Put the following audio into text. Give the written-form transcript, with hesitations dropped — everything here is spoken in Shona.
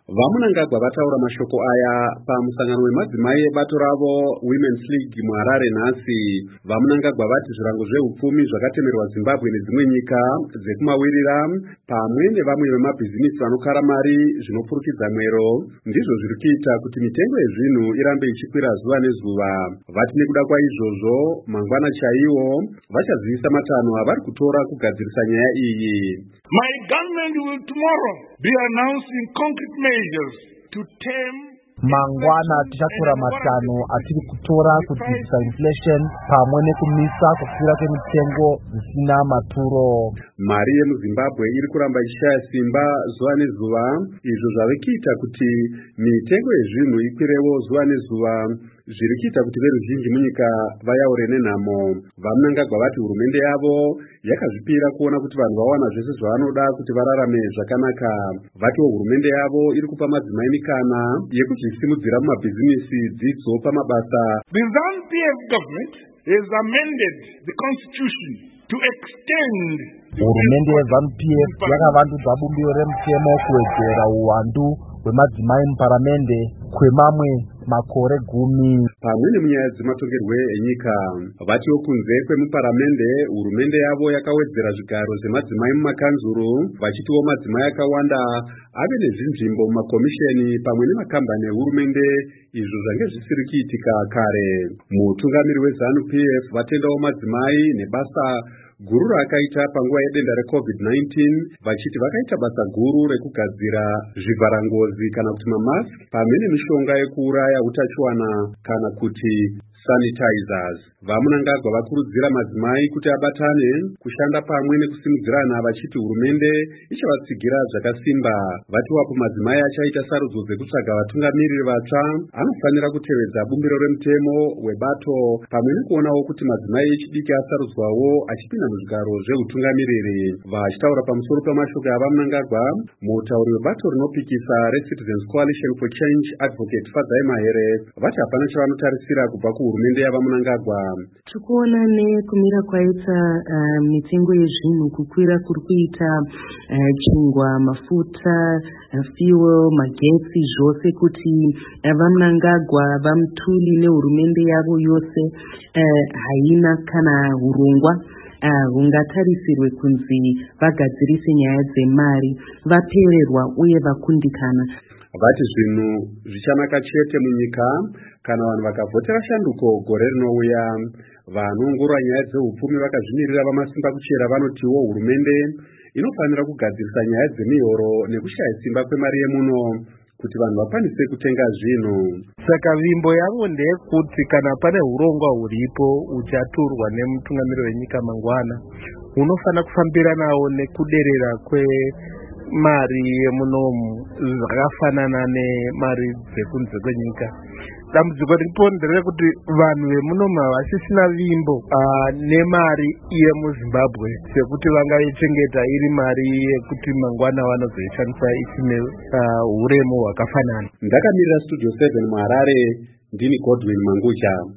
Vamunangagwa vataura mashoko aya pamusangano wemadzimai ebato ravo Women's League muHarare nhasi. Vamunangagwa vati zvirango zvehupfumi zvakatemerwa Zimbabwe nedzimwe nyika dzekumawirira pamwe nevamwe vemabhizinisi vanokara mari zvinopfurukidza mwero ndizvo zviri kuita kuti mitengo yezvinhu irambe ichikwira zuva nezuva. Vati nekuda kwaizvozvo mangwana chaiwo vachazivisa matanho avari kutora kugadzirisa nyaya iyi. My government will tomorrow be announcing concrete measures to tame. Mangwana tichatora matanho atiri kutora kudzidzisa inflation pamwe nekumisa kukwira kwemitengo zvisina maturo. Mari yemuZimbabwe iri kuramba ichishaya simba zuva nezuva, izvo zvave kuita kuti mitengo yezvinhu ikwirewo zuva nezuva, zviri kuita kuti veruzhinji munyika vayaure nenhamo. Vamunangagwa vati hurumende yavo yakazvipira kuona kuti vanhu vawana zvese zvavanoda kuti vararame zvakanaka. Vatiwo hurumende yavo iri kupa madzimai mikana yekuzvisimudzira mumabhizinisi, dzidzo, pamabasa. The ZANU-PF government has amended the constitution to extend. Hurumende yeZANU-PF yakavandudza bumbiro remutemo kuwedzera uwandu hwemadzimai muparamende kwemamwe makore 10. Pamwe nemunyaya dzematongerwo enyika, vatiwo kunze kwemuparamende hurumende yavo yakawedzera zvigaro zvemadzimai mumakanzuru, vachitiwo madzimai akawanda ave nezvinzvimbo mumakomisheni pamwe nemakambani ehurumende, izvo zvange zvisiri kuitika kare. Mutungamiri weZANU-PF vatendawo madzimai nebasa guru rakaita panguva yedenda reCovid-19, vachiti vakaita basa guru rekugadzira zvivharangozi kana kuti mamask pamwe nemishonga yekuuraya utachiwana kana kuti sanitizers. Vamunangagwa vakurudzira madzimai kuti abatane kushanda pamwe nekusimudzirana, vachiti hurumende ichavatsigira zvakasimba. Vati wapo madzimai achaita sarudzo dzekutsvaga vatungamiriri vatsva anofanira kutevedza bumbiro remutemo webato pamwe nekuonawo kuti madzimai echidiki asarudzwawo achipinda muzvigaro zvehutungamiriri. Vachitaura pamusoro pamashoko avamunangagwa, mutauri webato rinopikisa reCitizens Coalition for Change Advocate Fadzai Mahere vati hapana chavanotarisira kubva kuhurumende yavamunangagwa. Tikuona nekumira kwaita mitengo yezvinhu kukwira kuri kuita chingwa, mafuta, fuel, magetsi, zvose kuti vamunangagwa vamutuli nehurumende yavo yose haina kana hurongwa hungatarisirwe kunzi vagadzirise nyaya dzemari, vapererwa uye vakundikana. Vati zvinhu zvichanaka chete munyika kana vanhu vakavhotera shanduko gore rinouya. Vanongorora nyaya dzehupfumi vakazvimirira vamasimba kuchera vanotiwo hurumende inofanira kugadzirisa nyaya dzemihoro nekushaya simba kwemari yemuno kuti vanhu vakwanise kutenga zvinhu. Saka vimbo yangu ndeyekuti kana pane hurongwa huripo uchaturwa nemutungamiri wenyika mangwana, unofanira kufambira nawo nekuderera mari yemunomu zvakafanana nemari dzekunze kwenyika. Dambudziko ripo nderekuti vanhu vemunomu havasisina vimbo nemari yemuZimbabwe sekuti vangaichengeta iri mari yekuti mangwana vanozoishandisa isine huremu hwakafanana. Ndakamirira Studio 7 muHarare, ndini Godwin Mangucha.